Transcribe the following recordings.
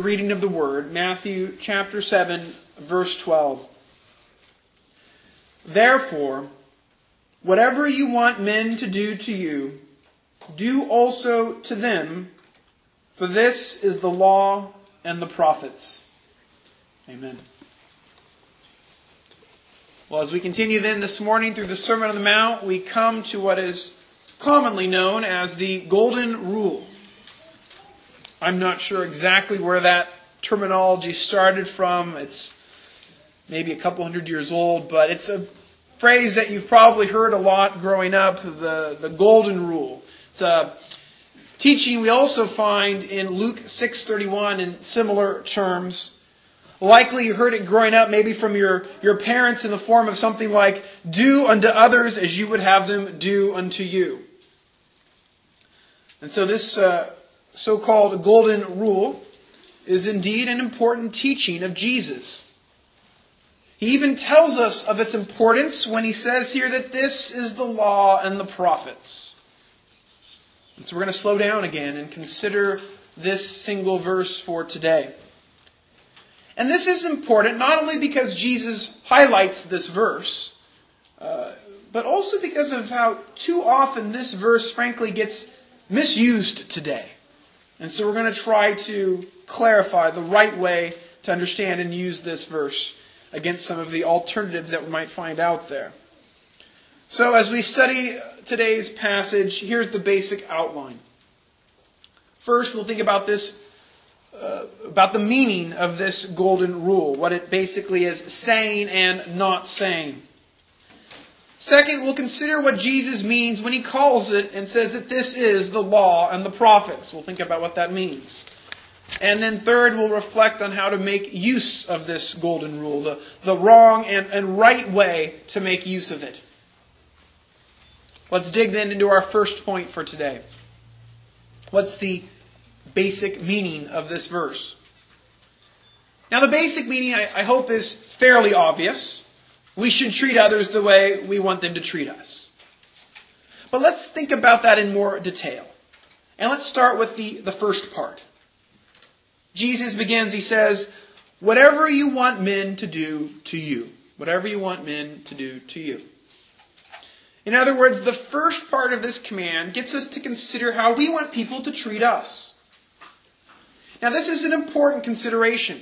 reading of the Word, Matthew chapter 7, verse 12. Therefore, whatever you want men to do to you, do also to them, for this is the law and the prophets. Amen. Well, as we continue then this morning through the Sermon on the Mount, we come to what is commonly known as the Golden Rule. I'm not sure exactly where that terminology started from. It's maybe a couple hundred years old, but it's a phrase that you've probably heard a lot growing up, the Golden Rule. It's a teaching we also find in Luke 6:31 in similar terms. Likely you heard it growing up maybe from your parents in the form of something like, do unto others as you would have them do unto you. And so this so-called Golden Rule is indeed an important teaching of Jesus. He even tells us of its importance when he says here that this is the law and the prophets. And so we're going to slow down again and consider this single verse for today. And this is important not only because Jesus highlights this verse, but also because of how too often this verse frankly gets misused today. And so we're going to try to clarify the right way to understand and use this verse against some of the alternatives that we might find out there. So as we study today's passage, here's the basic outline. First, we'll think about about the meaning of this Golden Rule, what it basically is saying and not saying. Second, we'll consider what Jesus means when he calls it and says that this is the law and the prophets. We'll think about what that means. And then third, we'll reflect on how to make use of this Golden Rule, the wrong and right way to make use of it. Let's dig then into our first point for today. What's the basic meaning of this verse? Now the basic meaning, I hope, is fairly obvious. We should treat others the way we want them to treat us. But let's think about that in more detail. And let's start with the first part. Jesus begins, he says, whatever you want men to do to you. Whatever you want men to do to you. In other words, the first part of this command gets us to consider how we want people to treat us. Now this is an important consideration.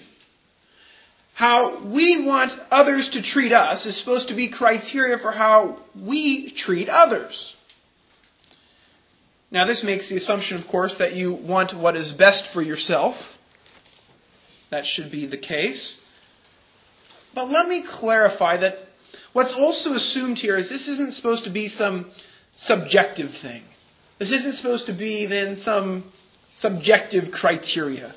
How we want others to treat us is supposed to be criteria for how we treat others. Now this makes the assumption, of course, that you want what is best for yourself. That should be the case. But let me clarify that what's also assumed here is this isn't supposed to be some subjective thing. This isn't supposed to be then some subjective criteria.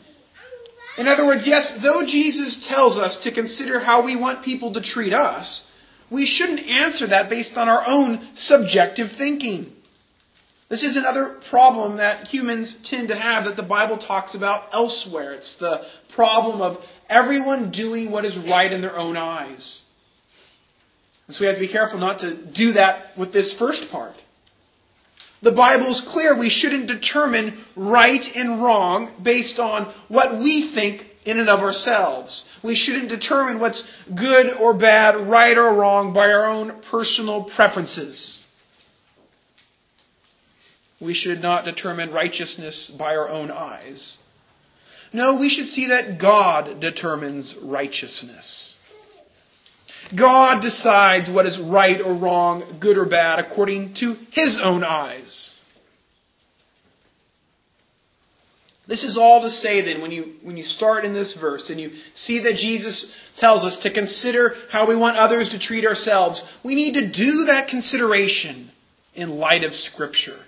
In other words, yes, though Jesus tells us to consider how we want people to treat us, we shouldn't answer that based on our own subjective thinking. This is another problem that humans tend to have that the Bible talks about elsewhere. It's the problem of everyone doing what is right in their own eyes. And so we have to be careful not to do that with this first part. The Bible is clear. We shouldn't determine right and wrong based on what we think in and of ourselves. We shouldn't determine what's good or bad, right or wrong by our own personal preferences. We should not determine righteousness by our own eyes. No, we should see that God determines righteousness. God decides what is right or wrong, good or bad, according to His own eyes. This is all to say then, when you start in this verse and you see that Jesus tells us to consider how we want others to treat ourselves, we need to do that consideration in light of Scripture.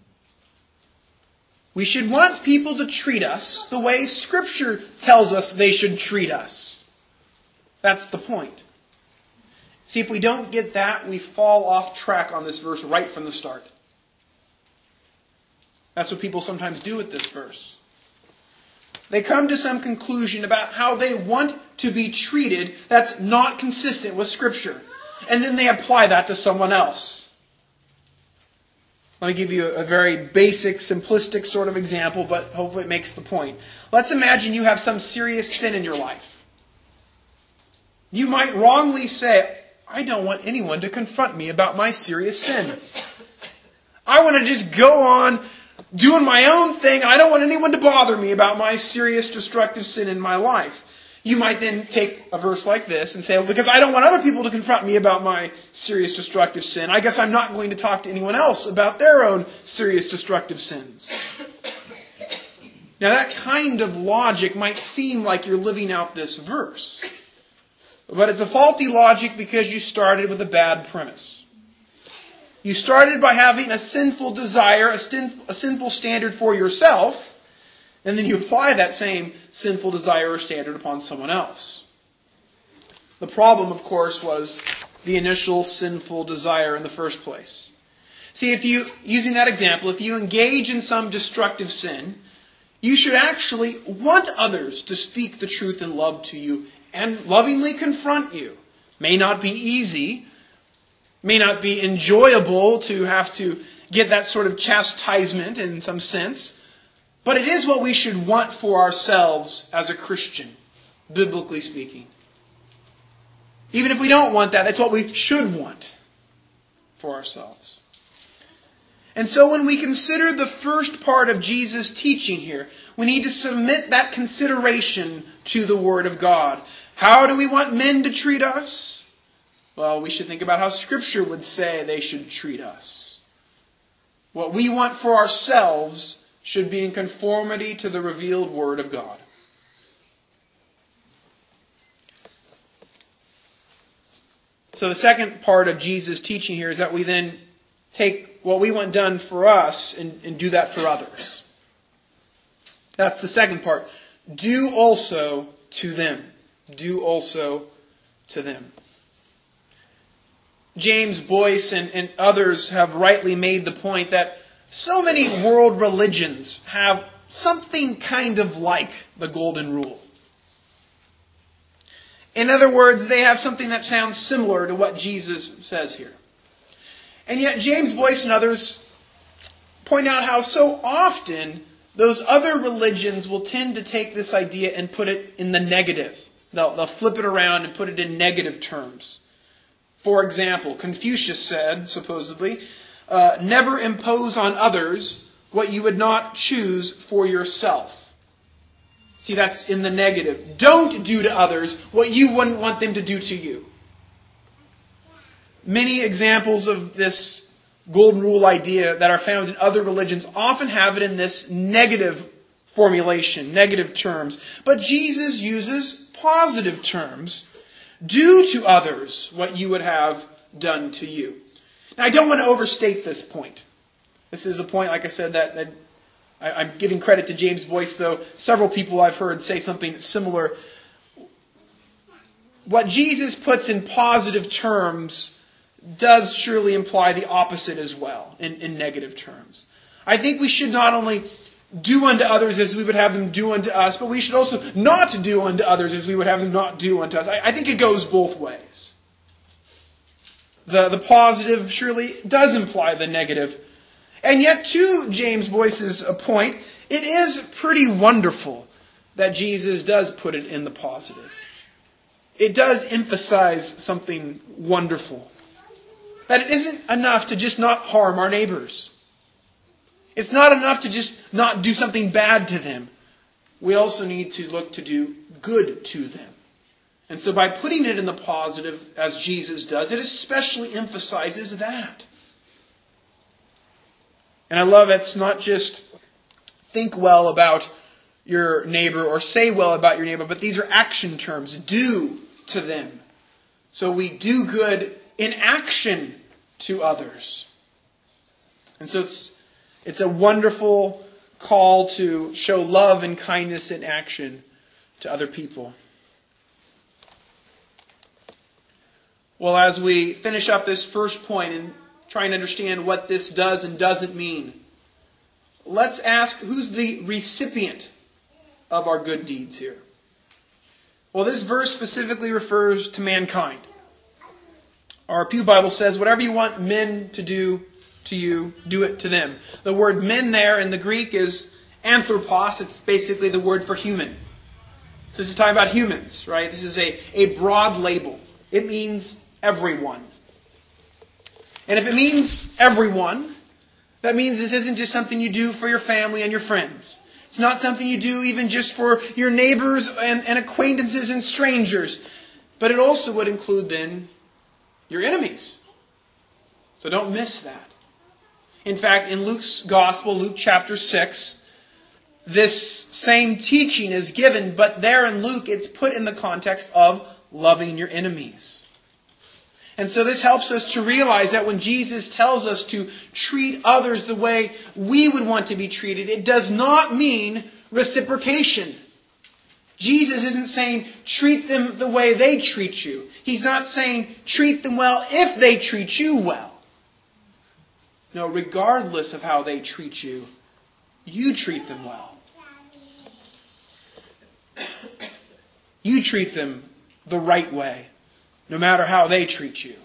We should want people to treat us the way Scripture tells us they should treat us. That's the point. See, if we don't get that, we fall off track on this verse right from the start. That's what people sometimes do with this verse. They come to some conclusion about how they want to be treated that's not consistent with Scripture. And then they apply that to someone else. Let me give you a very basic, simplistic sort of example, but hopefully it makes the point. Let's imagine you have some serious sin in your life. You might wrongly say, I don't want anyone to confront me about my serious sin. I want to just go on doing my own thing. I don't want anyone to bother me about my serious destructive sin in my life. You might then take a verse like this and say, well, because I don't want other people to confront me about my serious destructive sin, I guess I'm not going to talk to anyone else about their own serious destructive sins. Now that kind of logic might seem like you're living out this verse. But it's a faulty logic because you started with a bad premise. You started by having a sinful desire, a sinful standard for yourself, and then you apply that same sinful desire or standard upon someone else. The problem, of course, was the initial sinful desire in the first place. See, using that example, if you engage in some destructive sin, you should actually want others to speak the truth in love to you and lovingly confront you. May not be easy, may not be enjoyable to have to get that sort of chastisement in some sense, but it is what we should want for ourselves as a Christian, biblically speaking. Even if we don't want that, that's what we should want for ourselves. And so when we consider the first part of Jesus' teaching here, we need to submit that consideration to the Word of God. How do we want men to treat us? Well, we should think about how Scripture would say they should treat us. What we want for ourselves should be in conformity to the revealed Word of God. So the second part of Jesus' teaching here is that we then take what we want done for us and do that for others. That's the second part. Do also to them. Do also to them. James Boyce and others have rightly made the point that so many world religions have something kind of like the Golden Rule. In other words, they have something that sounds similar to what Jesus says here. And yet James Boyce and others point out how so often those other religions will tend to take this idea and put it in the negative. They'll flip it around and put it in negative terms. For example, Confucius said, supposedly, never impose on others what you would not choose for yourself. See, that's in the negative. Don't do to others what you wouldn't want them to do to you. Many examples of this Golden Rule idea that are found in other religions often have it in this negative formulation, negative terms. But Jesus uses positive terms. Do to others what you would have done to you. Now, I don't want to overstate this point. This is a point, like I said, that I'm giving credit to James Boyce, though several people I've heard say something similar. What Jesus puts in positive terms does surely imply the opposite as well, in negative terms. I think we should not only do unto others as we would have them do unto us, but we should also not do unto others as we would have them not do unto us. I think it goes both ways. The positive surely does imply the negative. And yet, to James Boyce's point, it is pretty wonderful that Jesus does put it in the positive. It does emphasize something wonderful. That it isn't enough to just not harm our neighbors. It's not enough to just not do something bad to them. We also need to look to do good to them. And so by putting it in the positive, as Jesus does, it especially emphasizes that. And I love it's not just think well about your neighbor or say well about your neighbor, but these are action terms. Do to them. So we do good in action to others. And so it's a wonderful call to show love and kindness in action to other people. Well, as we finish up this first point and try and understand what this does and doesn't mean, let's ask who's the recipient of our good deeds here. Well, this verse specifically refers to mankind. Our Pew Bible says, whatever you want men to do, to you, do it to them. The word men there in the Greek is anthropos. It's basically the word for human. So this is talking about humans, right? This is a broad label. It means everyone. And if it means everyone, that means this isn't just something you do for your family and your friends. It's not something you do even just for your neighbors and acquaintances and strangers. But it also would include then your enemies. So don't miss that. In fact, in Luke's Gospel, Luke chapter 6, this same teaching is given, but there in Luke it's put in the context of loving your enemies. And so this helps us to realize that when Jesus tells us to treat others the way we would want to be treated, it does not mean reciprocation. Jesus isn't saying treat them the way they treat you. He's not saying treat them well if they treat you well. No, regardless of how they treat you, you treat them well. You treat them the right way, no matter how they treat you.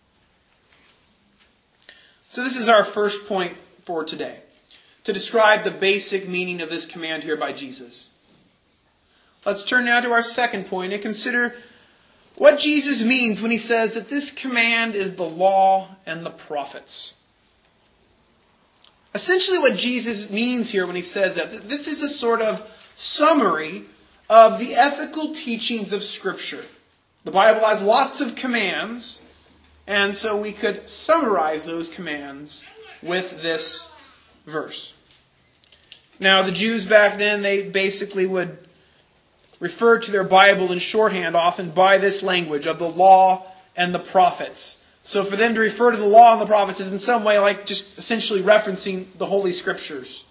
So this is our first point for today, to describe the basic meaning of this command here by Jesus. Let's turn now to our second point and consider what Jesus means when he says that this command is the law and the prophets. Essentially what Jesus means here when he says that, this is a sort of summary of the ethical teachings of Scripture. The Bible has lots of commands, and so we could summarize those commands with this verse. Now, the Jews back then, they basically would refer to their Bible in shorthand often by this language of the law and the prophets. So for them to refer to the law and the prophets is in some way like just essentially referencing the Holy Scriptures.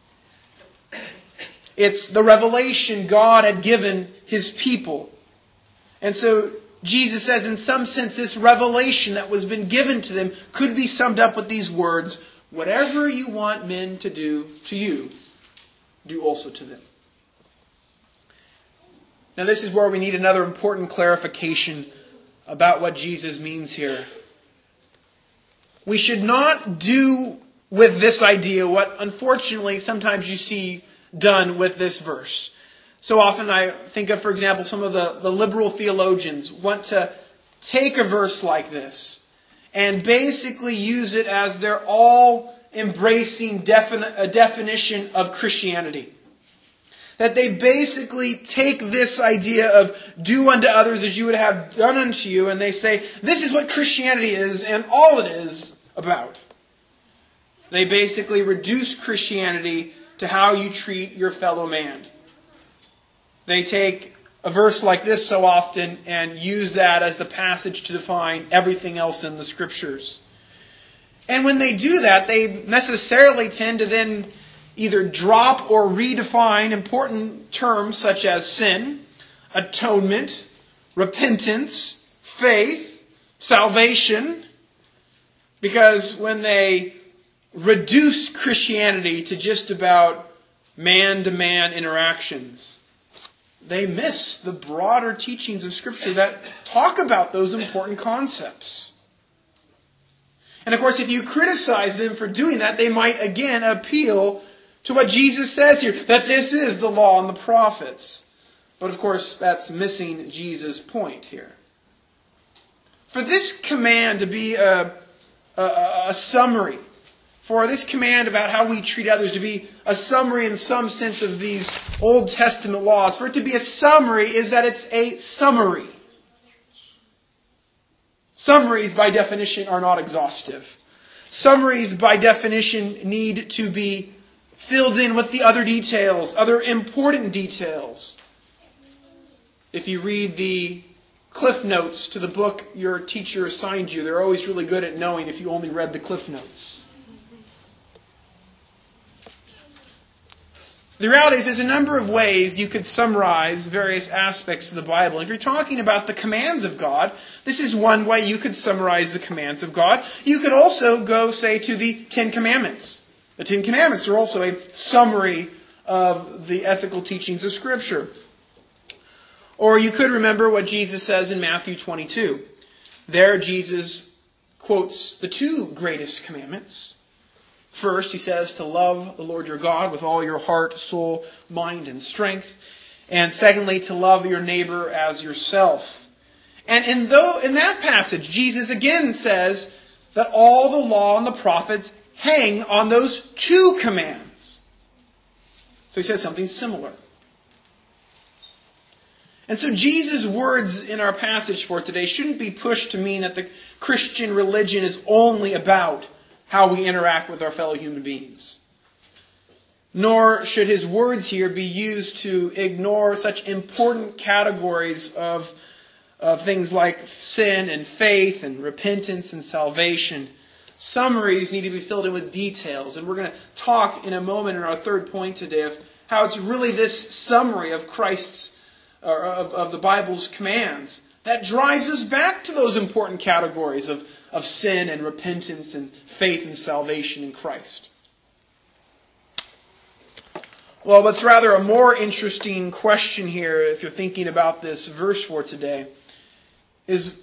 It's the revelation God had given His people. And so Jesus says in some sense this revelation that was been given to them could be summed up with these words, whatever you want men to do to you, do also to them. Now this is where we need another important clarification about what Jesus means here. We should not do with this idea what unfortunately sometimes you see done with this verse. So often I think of, for example, some of the liberal theologians want to take a verse like this and basically use it as their all-embracing definition of Christianity. That they basically take this idea of do unto others as you would have done unto you, and they say, this is what Christianity is and all it is about. They basically reduce Christianity to how you treat your fellow man. They take a verse like this so often and use that as the passage to define everything else in the Scriptures. And when they do that, they necessarily tend to then either drop or redefine important terms such as sin, atonement, repentance, faith, salvation. Because when they reduce Christianity to just about man-to-man interactions, they miss the broader teachings of Scripture that talk about those important concepts. And of course, if you criticize them for doing that, they might again appeal to what Jesus says here, that this is the law and the prophets. But of course, that's missing Jesus' point here. For this command to be a summary, for this command about how we treat others to be a summary in some sense of these Old Testament laws, for it to be a summary is that it's a summary. Summaries by definition are not exhaustive. Summaries by definition need to be filled in with the other details, other important details. If you read the Cliff Notes to the book your teacher assigned you, they're always really good at knowing if you only read the Cliff Notes. The reality is there's a number of ways you could summarize various aspects of the Bible. If you're talking about the commands of God, this is one way you could summarize the commands of God. You could also go, say, to the Ten Commandments. The Ten Commandments are also a summary of the ethical teachings of Scripture. Or you could remember what Jesus says in Matthew 22. There Jesus quotes the two greatest commandments. First, he says to love the Lord your God with all your heart, soul, mind, and strength. And secondly, to love your neighbor as yourself. And in that passage, Jesus again says that all the law and the prophets hang on those two commands. So he says something similar. And so Jesus' words in our passage for today shouldn't be pushed to mean that the Christian religion is only about how we interact with our fellow human beings. Nor should his words here be used to ignore such important categories of things like sin and faith and repentance and salvation. Summaries need to be filled in with details. And we're going to talk in a moment in our third point today of how it's really this summary of Christ's, or of the Bible's commands that drives us back to those important categories of sin and repentance and faith and salvation in Christ. Well, what's rather a more interesting question here, if you're thinking about this verse for today, is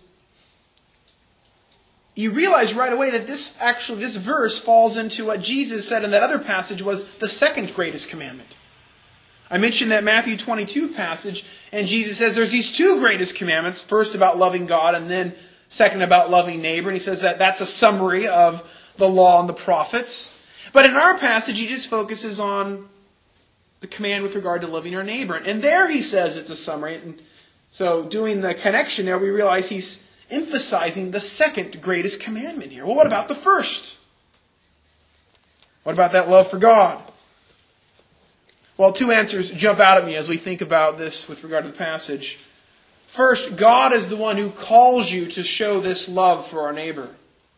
you realize right away that this verse falls into what Jesus said in that other passage was the second greatest commandment. I mentioned that Matthew 22 passage, and Jesus says there's these two greatest commandments, first about loving God and then second about loving neighbor. And he says that that's a summary of the law and the prophets. But in our passage, he just focuses on the command with regard to loving our neighbor. And there he says it's a summary. And so doing the connection there, we realize he's emphasizing the second greatest commandment here. Well, what about the first? What about that love for God? Well, two answers jump out at me as we think about this with regard to the passage. First, God is the one who calls you to show this love for our neighbor.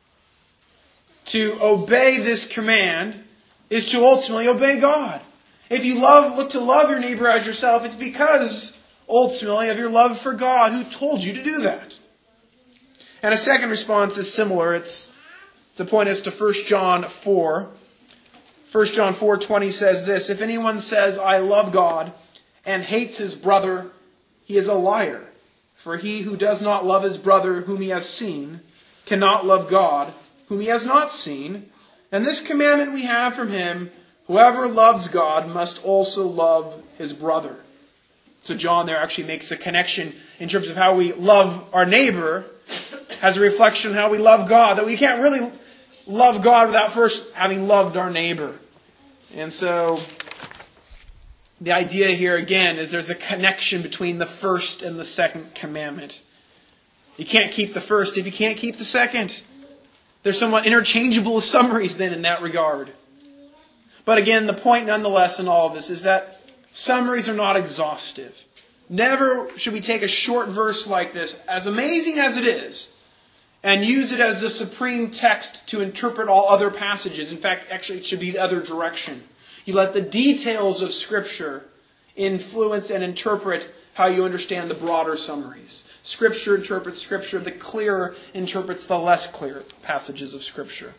To obey this command is to ultimately obey God. If you look to love your neighbor as yourself, it's because, ultimately, of your love for God who told you to do that. And a second response is similar. It's to point us to 1 John 4. 1 John 4:20 says this, "If anyone says, 'I love God,' and hates his brother, he is a liar. For he who does not love his brother whom he has seen cannot love God whom he has not seen. And this commandment we have from him, whoever loves God must also love his brother." So John there actually makes a connection in terms of how we love our neighbor as a reflection of how we love God. That we can't really love God without first having loved our neighbor. And so the idea here again is there's a connection between the first and the second commandment. You can't keep the first if you can't keep the second. They're somewhat interchangeable summaries then in that regard. But again, the point nonetheless in all of this is that summaries are not exhaustive. Never should we take a short verse like this, as amazing as it is, and use it as the supreme text to interpret all other passages. In fact, actually it should be the other direction. You let the details of Scripture influence and interpret how you understand the broader summaries. Scripture interprets Scripture. The clearer interprets the less clear passages of Scripture.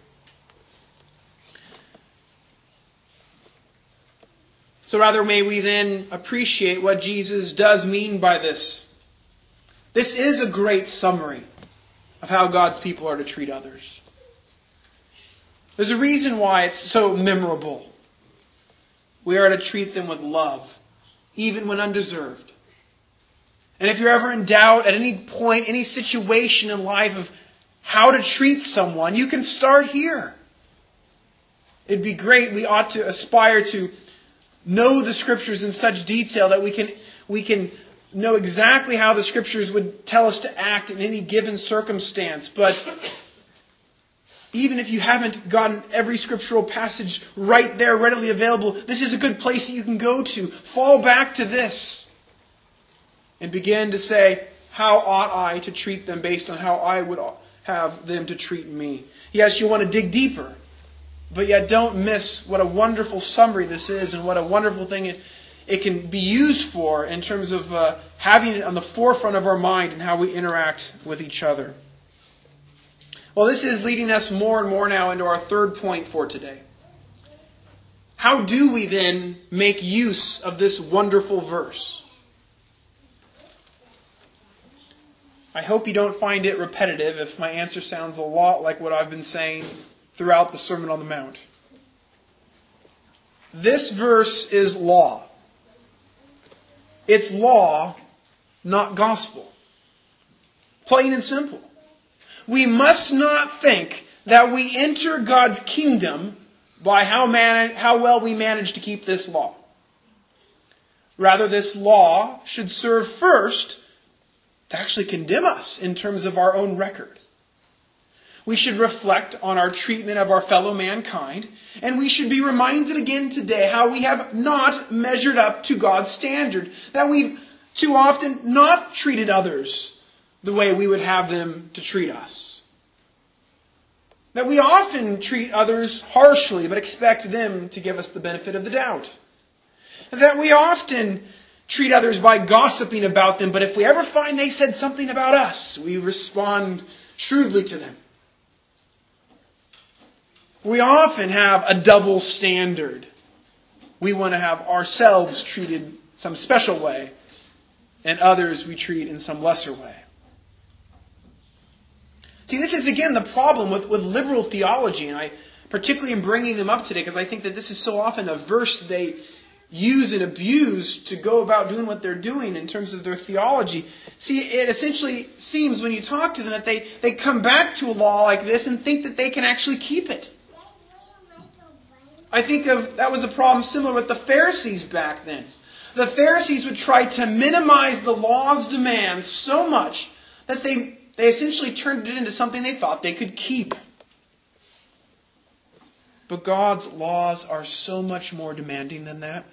So rather may we then appreciate what Jesus does mean by this. This is a great summary of how God's people are to treat others. There's a reason why it's so memorable. We are to treat them with love, even when undeserved. And if you're ever in doubt at any point, any situation in life of how to treat someone, you can start here. It'd be great. We ought to aspire to know the Scriptures in such detail that we can know exactly how the Scriptures would tell us to act in any given circumstance. But even if you haven't gotten every scriptural passage right there readily available, this is a good place that you can go to. Fall back to this and begin to say, how ought I to treat them based on how I would have them to treat me? Yes, you want to dig deeper, but yet don't miss what a wonderful summary this is and what a wonderful thing it can be used for in terms of having it on the forefront of our mind and how we interact with each other. Well, this is leading us more and more now into our third point for today. How do we then make use of this wonderful verse? I hope you don't find it repetitive if my answer sounds a lot like what I've been saying throughout the Sermon on the Mount. This verse is law. It's law, not gospel. Plain and simple. We must not think that we enter God's kingdom by how well we manage to keep this law. Rather, this law should serve first to actually condemn us in terms of our own record. We should reflect on our treatment of our fellow mankind, and we should be reminded again today how we have not measured up to God's standard, that we've too often not treated others the way we would have them to treat us. That we often treat others harshly, but expect them to give us the benefit of the doubt. That we often treat others by gossiping about them, but if we ever find they said something about us, we respond shrewdly to them. We often have a double standard. We want to have ourselves treated some special way, and others we treat in some lesser way. See, this is again the problem with liberal theology, and I particularly am bringing them up today because I think that this is so often a verse they use and abuse to go about doing what they're doing in terms of their theology. See, it essentially seems when you talk to them that they come back to a law like this and think that they can actually keep it. I think that was a problem similar with the Pharisees back then. The Pharisees would try to minimize the law's demands so much that they essentially turned it into something they thought they could keep. But God's laws are so much more demanding than that.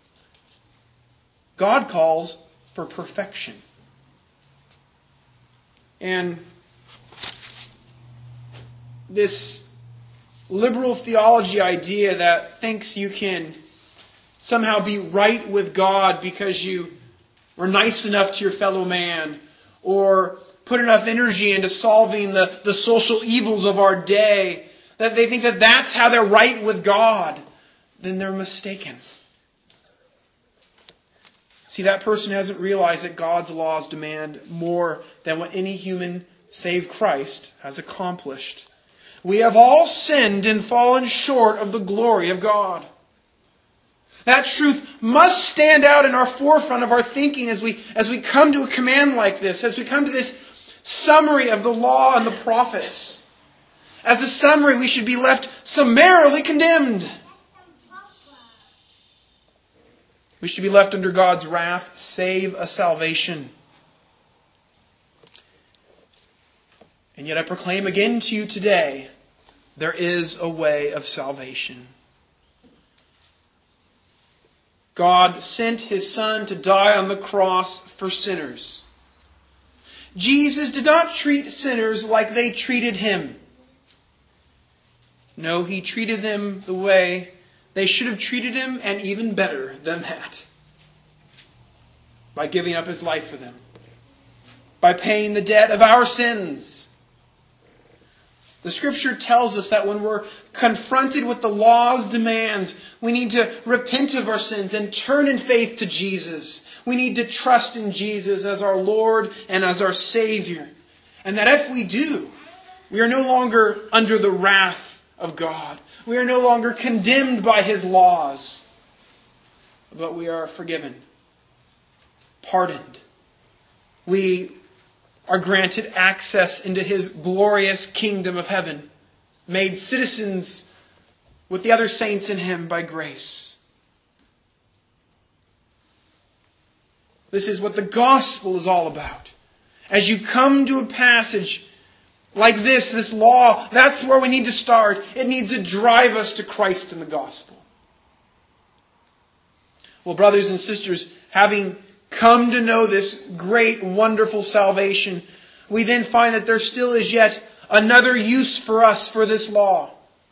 God calls for perfection. And this liberal theology idea that thinks you can somehow be right with God because you were nice enough to your fellow man or put enough energy into solving the social evils of our day, that they think that that's how they're right with God, then they're mistaken. See, that person hasn't realized that God's laws demand more than what any human save Christ has accomplished. We have all sinned and fallen short of the glory of God. That truth must stand out in our forefront of our thinking as we come to a command like this, as we come to this summary of the law and the prophets. As a summary, we should be left summarily condemned. We should be left under God's wrath, save a salvation. And yet I proclaim again to you today, there is a way of salvation. God sent His Son to die on the cross for sinners. Jesus did not treat sinners like they treated Him. No, He treated them the way they should have treated Him, and even better than that. By giving up His life for them. By paying the debt of our sins. The Scripture tells us that when we're confronted with the law's demands, we need to repent of our sins and turn in faith to Jesus. We need to trust in Jesus as our Lord and as our Savior. And that if we do, we are no longer under the wrath of God. We are no longer condemned by His laws. But we are forgiven, pardoned. We are granted access into His glorious kingdom of heaven, made citizens with the other saints in Him by grace. This is what the gospel is all about. As you come to a passage like this law, that's where we need to start. It needs to drive us to Christ in the gospel. Well, brothers and sisters, having come to know this great, wonderful salvation, we then find that there still is yet another use for us for this law.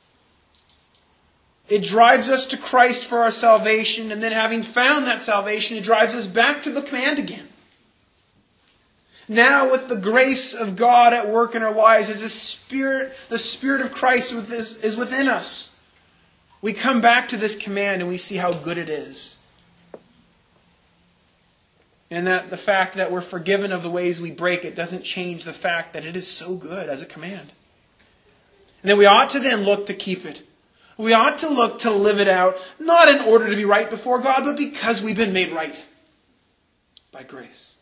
It drives us to Christ for our salvation, and then having found that salvation, it drives us back to the command again. Now, with the grace of God at work in our lives, as the Spirit of Christ is within us, we come back to this command and we see how good it is. And that the fact that we're forgiven of the ways we break it doesn't change the fact that it is so good as a command. And then we ought to then look to keep it. We ought to look to live it out, not in order to be right before God, but because we've been made right by grace.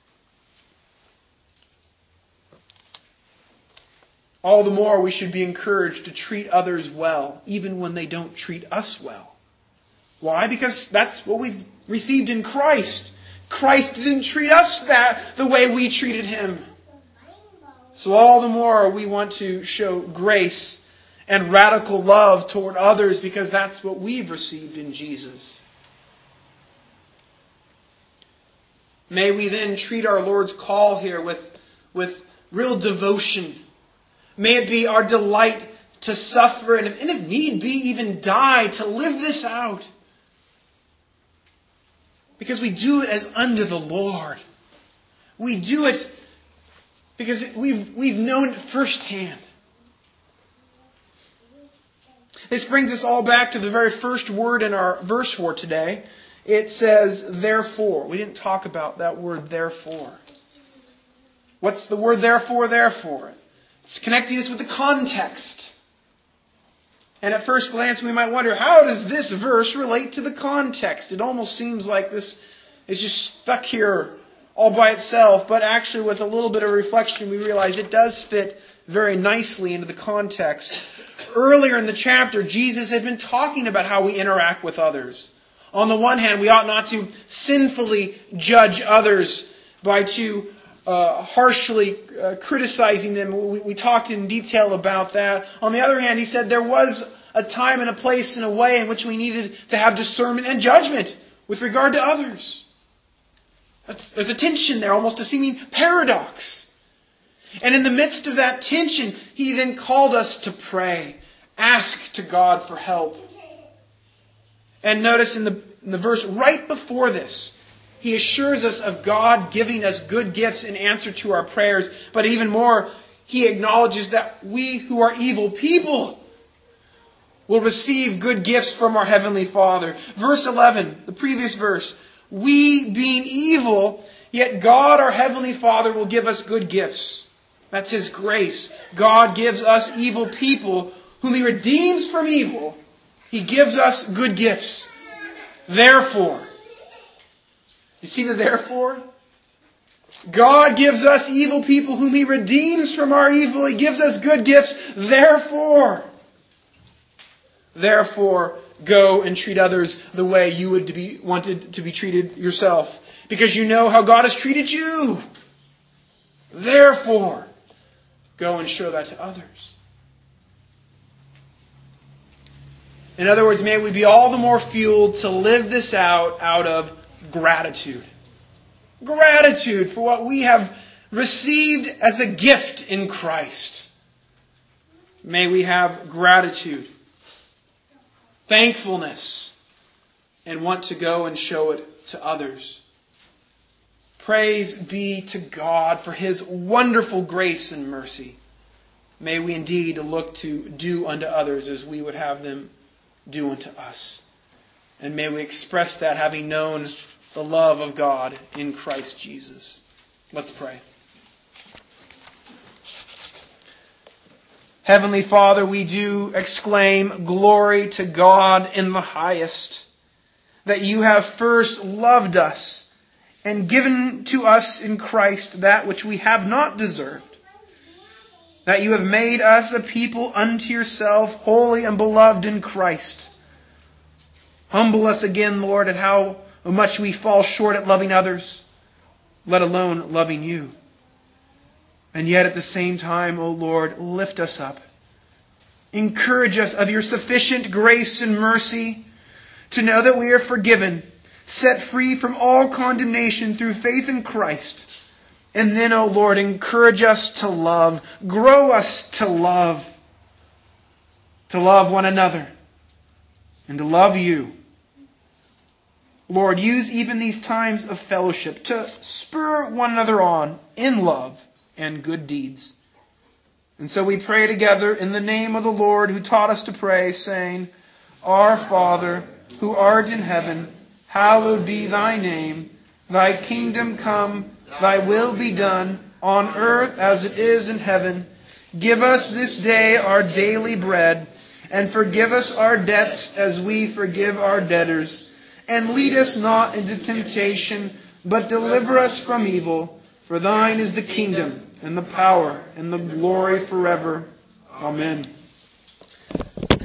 All the more we should be encouraged to treat others well, even when they don't treat us well. Why? Because that's what we've received in Christ. Christ didn't treat us the way we treated Him. So all the more we want to show grace and radical love toward others because that's what we've received in Jesus. May we then treat our Lord's call here with real devotion. May it be our delight to suffer and if need be, even die to live this out. Because we do it as unto the Lord. We do it because we've known it firsthand. This brings us all back to the very first word in our verse for today. It says, therefore. We didn't talk about that word, therefore. What's the word therefore, therefore? It's connecting us with the context. And at first glance we might wonder, how does this verse relate to the context? It almost seems like this is just stuck here all by itself, but actually with a little bit of reflection we realize it does fit very nicely into the context. Earlier in the chapter, Jesus had been talking about how we interact with others. On the one hand, we ought not to sinfully judge others by too harshly criticizing them. We talked in detail about that. On the other hand, he said there was a time and a place and a way in which we needed to have discernment and judgment with regard to others. There's a tension there, almost a seeming paradox. And in the midst of that tension, he then called us to pray, ask to God for help. And notice in the verse right before this, he assures us of God giving us good gifts in answer to our prayers. But even more, he acknowledges that we who are evil people will receive good gifts from our Heavenly Father. Verse 11, the previous verse. We being evil, yet God our Heavenly Father will give us good gifts. That's His grace. God gives us evil people whom He redeems from evil. He gives us good gifts. Therefore, you see the therefore? God gives us evil people whom He redeems from our evil. He gives us good gifts. Therefore, go and treat others the way you would be wanted to be treated yourself. Because you know how God has treated you. Therefore, go and show that to others. In other words, may we be all the more fueled to live this out of gratitude. Gratitude for what we have received as a gift in Christ. May we have gratitude, thankfulness, and want to go and show it to others. Praise be to God for His wonderful grace and mercy. May we indeed look to do unto others as we would have them do unto us. And may we express that having known the love of God in Christ Jesus. Let's pray. Heavenly Father, we do exclaim, glory to God in the highest, that you have first loved us and given to us in Christ that which we have not deserved, that you have made us a people unto yourself, holy and beloved in Christ. Humble us again, Lord, at how much we fall short at loving others, let alone loving you. And yet at the same time, O Lord, lift us up. Encourage us of your sufficient grace and mercy to know that we are forgiven, set free from all condemnation through faith in Christ. And then, O Lord, encourage us to love. Grow us to love one another, and to love you. Lord, use even these times of fellowship to spur one another on in love and good deeds. And so we pray together in the name of the Lord who taught us to pray, saying, Our Father, who art in heaven, hallowed be thy name. Thy kingdom come, thy will be done, on earth as it is in heaven. Give us this day our daily bread, And forgive us our debts as we forgive our debtors. And lead us not into temptation, but deliver us from evil. For thine is the kingdom, and the power, and the glory forever. Amen.